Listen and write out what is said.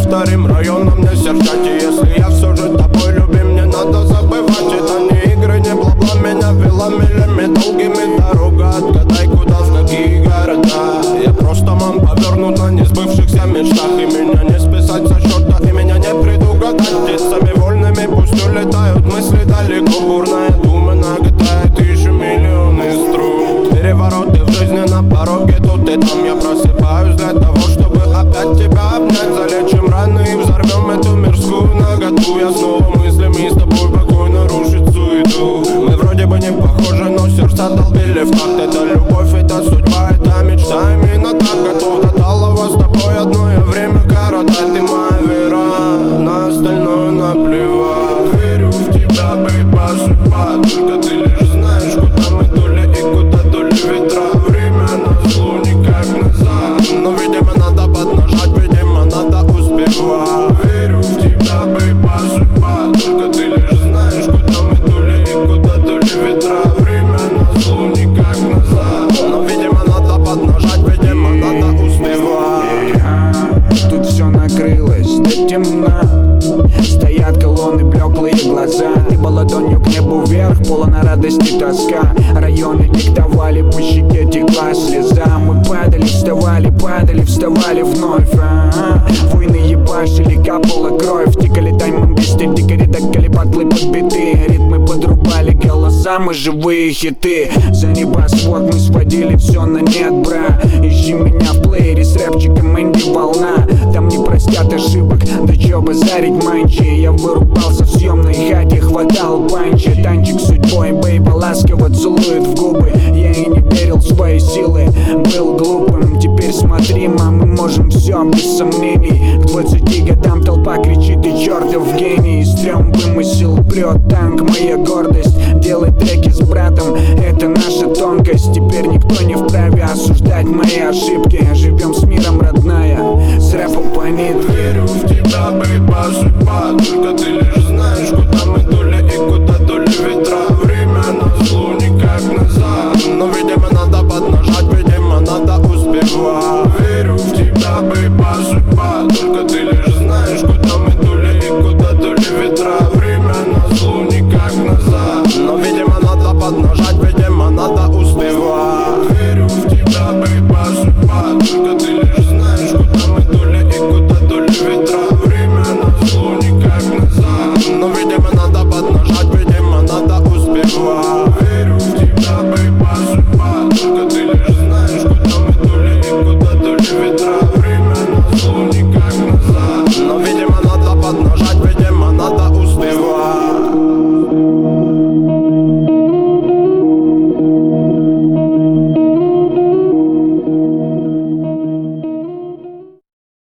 вторым районом не серчайте. Если я все же тобой любим, не надо забывать. Это не игры, не бла-бла, меня вела милями долгими дорога. Отгадай, куда, в какие города. Я просто мам повернут на несбывшихся мечтах. И меня не списать со счета, и меня не предугадать. Птицами вольными пусть улетают мысли далеко. Бурная дума наготает еще миллионы струн. Перевороты в жизни на пороге, тут и там. Я просыпаюсь для того, чтобы опять тебя обнять. Залечим раны и взорвем эту мирскую наготу. Я снова мыслями с тобой спокойно рушит суету. Мы вроде бы не похожи, но сердца долбили в такт. Это любовь, это судьба, это мечта. Именно так готов до талого с тобой одно время коротать. Ты моя вера, на остальное наплевать. Верю в тебя, бейба, судьба. Только ты лишь знаешь, куда мы дули и куда дули ветра. Время назло, никак назад. Но видимо надо поднажать, видимо надо успевать. Верю в тебя, бейба, судьба. Только ты лишь знаешь, куда мы дули и куда дули ветра. Время назло, никак назад. Но видимо надо поднажать, видимо надо успевать. Тут все накрылось до темна. Стоят колонны, блеклые глаза. Небо ладонью к небу вверх, полна радости тоска. Районы диктовали, по щеке текла слеза. Мы падали, вставали вновь. Войны ебашили, капала кровь. Тикали таймом без дикари, докали батлы подбиты. Ритмы подрубали голоса, мы живые хиты. За небосвод мы сводили все на нет, бра. Ищи меня в плеере с рэпчиком Энди Волна. Там не простят ошибок, да чё базарить манчи. Я вырубался в съемной хате, хватал панчи. Танчик судьбой, бейба ласково целует в губы. Я и не верил в свои силы, был глупым. Теперь смотри, мы можем все без сомнений. К 20 годам толпа кричит, ты чертов гений. Стрём вымысел, прет танк, моя гордость. Делай треки с братом, это наша тонкость. Теперь никто не вправе осуждать мои ошибки. Живи